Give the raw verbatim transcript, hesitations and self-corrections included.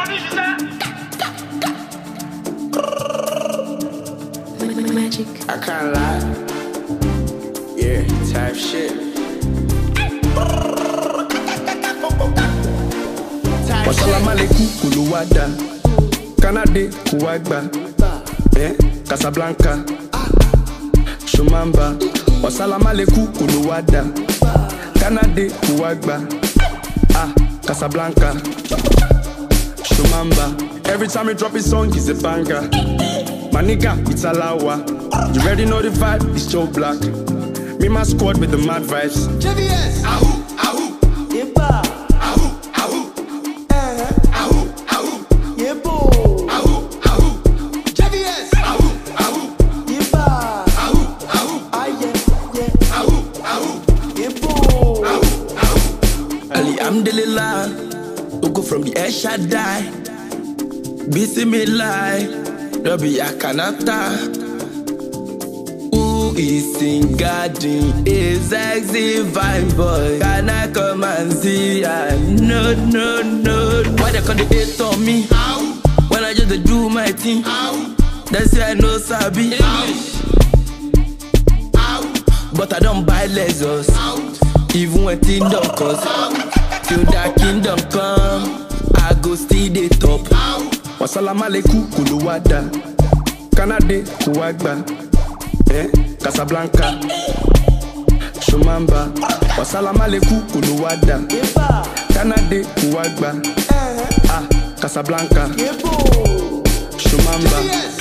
Magic. I can't lie. Yeah, type shit. Wassalamu alaikum kuluwada. Kanade kuwagba. Eh, Casablanca. Shumamba. Wassalamu alaikum kuluwada. Kanade kuwagba. Ah, Casablanca. Shumamba. Every time he drop his song, he's a banger. My nigga, it's a lawa. You already know the vibe, it's Joe Black. Me, my squad with the mad vibes. J V S. Ahoo, ahoo. Yepa. Ahoo, ahoo. Eh. Ahoo, ahoo. Yepo. Ahoo, ahoo. J V S. Ahoo, ahoo. Yepa. Ahoo, ahoo. Ah yeah, yeah. Ahoo, ahoo. Yepo. Ahoo, ahoo. Alhamdulillah, we go from the air Shaddai. Bismillah, Rabbi Akanata. Who is in garden? A sexy vibe boy. Can I come and see? I no, no, no. Why they call the hate on me? Ahoo, When I just dey do my thing, ahoo. they say I know sabi English, Ahoo, but I don't buy Lexus. ahoo. Even when things don't cost, till that kingdom come, I go still the top. Wassalamu alaikum kuluwada. Kanade kuwagba. Eh, Casablanca. Shumamba. Wassalamu alaikum kuluwada. Yepa. Kanade kuwagba. Eh. Ah, Casablanca. Yepo. Shumamba. Yes.